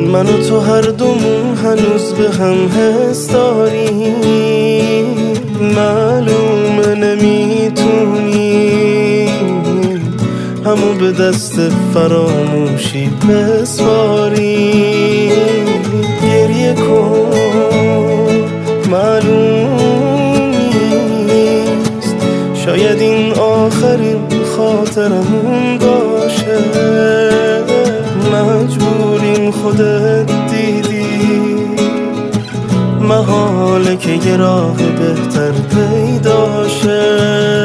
من و تو هر دومون هنوز به هم حس داریم، معلومه نمیتونیم همو به دست فراموشی بسپاریم. گریه کن معلوم نیست، شاید این آخرین خاطرمون باشه. مجبوریم خودت دیدی، محاله که یه راه بهتر پیدا شه.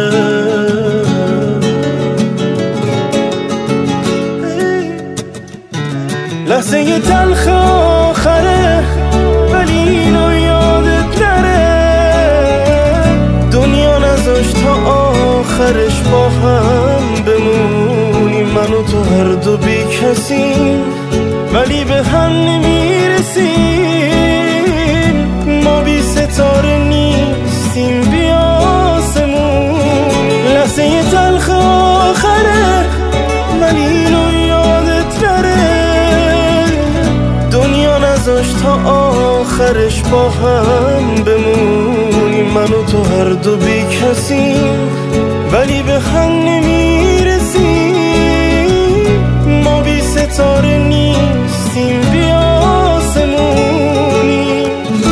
لحظه یه تلخ آخره ولی اینو یادت نره، دنیا نذاشت تا آخرش با هم بمونیم. من و تو هر دو بی کسیم ولی به هم نمیرسیم، ما بی ستاره نیستیم بی آسمون. لحظه یه تلخ آخره ولی اینو یادت نره، دنیا نذاشت تا آخرش با هم بمونیم. من و تو هر دو بی کسیم ولی به هم نمیرسیم، ما بی ستاره نیستیم بی آسمونیم.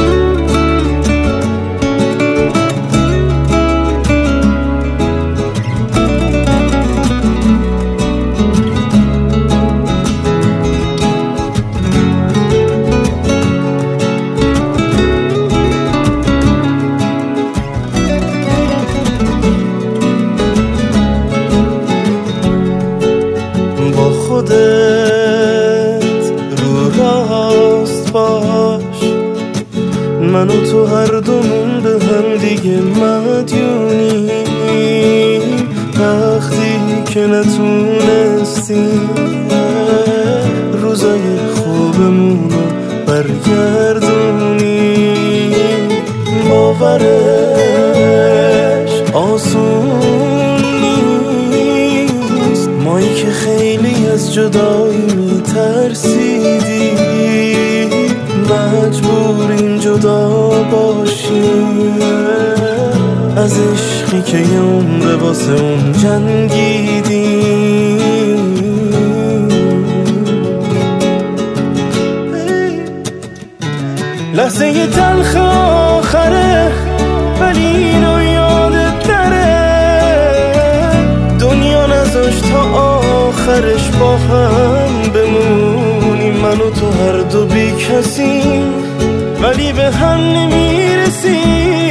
خودت رو راست باش، من و تو هر دومون به هم دیگه مدیونیم. وقتی که نتونستیم روزای خوبمون رو برگردونیم، باورش آسون نیست، مایی که خیلی از جدایی میترسیدیم، مجبوریم جدا باشیم از عشقی که یه عمر واسه اون جنگیدیم. لحظه یه تلخ آخره ولی اینو یادت نره، دنیا نذاشت تا آخرش با هم بمونیم. من و تو هر دو بی کسیم ولی به هم نمیرسیم،